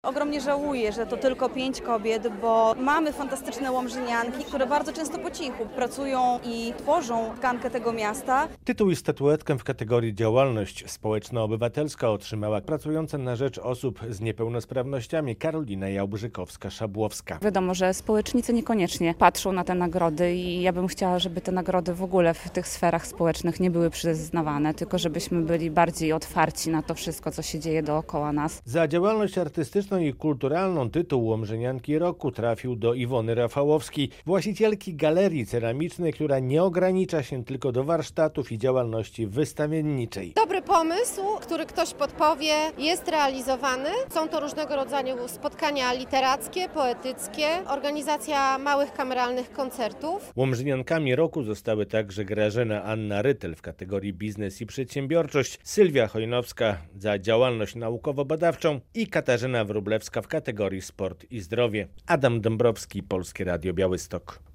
Ogromnie żałuję, że to tylko 5 kobiet, bo mamy fantastyczne łomżynianki, które bardzo często po cichu pracują i tworzą tkankę tego miasta. Tytuł i statuetkę w kategorii działalność społeczno-obywatelska otrzymała pracująca na rzecz osób z niepełnosprawnościami Karolina Jałbrzykowska-Szabłowska. Wiadomo, że społecznicy niekoniecznie patrzą na te nagrody i ja bym chciała, żeby te nagrody w ogóle w tych sferach społecznych nie były przyznawane, tylko żebyśmy byli bardziej otwarci na to wszystko, co się dzieje dookoła nas. Za działalność artystyczną i kulturalną tytuł Łomżynianki Roku trafił do Iwony Rafałowskiej, właścicielki galerii ceramicznej, która nie ogranicza się tylko do warsztatów i działalności wystawienniczej. Dobry pomysł, który ktoś podpowie, jest realizowany. Są to różnego rodzaju spotkania literackie, poetyckie, organizacja małych kameralnych koncertów. Łomżyniankami roku zostały także Grażyna Anna Rytel w kategorii biznes i przedsiębiorczość, Sylwia Chojnowska za działalność naukowo-badawczą i Katarzyna Wróblewska w kategorii sport i zdrowie. Adam Dąbrowski, Polskie Radio Białystok.